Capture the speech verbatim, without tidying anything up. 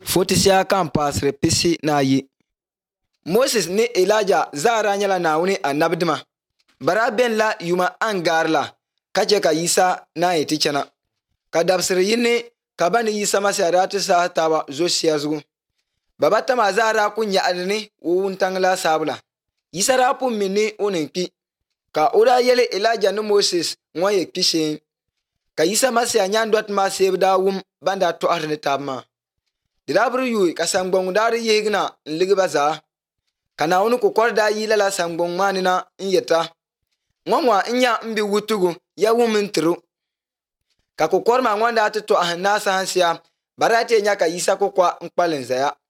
Fotisia kan paasiri pisi na ayi. Moses ni Elijah zaara nyɛla Naawuni annabidima. Bara ben la yuma an gaari la ka chɛ ka Yisa na yi ti chɛna. Ka dabsiri yini ka ba ni Yisa masiya daa ti sahi taaba zo shia zugu. Babata maa zaara ku nyaɣili ni o wuntaŋ laasabu la. Yisa daa pun mi ni o nin kpi. Ka o daa yɛli Elijah ni Moses ŋɔ ye kpi shee. Ka Yisa masiya nyan dɔti maa seebu daa wum ban daa tɔɣiri ni tabi maa. Di daa biri yuui ka sangboŋ daa di yihigi na n ligi ba zaa. Ka Naawuni kokɔri daa yi lala sangboŋ maa ni na n yɛta. Ŋɔ ŋɔ n nya n bi wutugu ya wum n tiri. Ka kokɔri maa ŋɔ daa ti tɔɣihin naasahansiya bara ti nya ka Yisa kokɔ n kpalim zaya.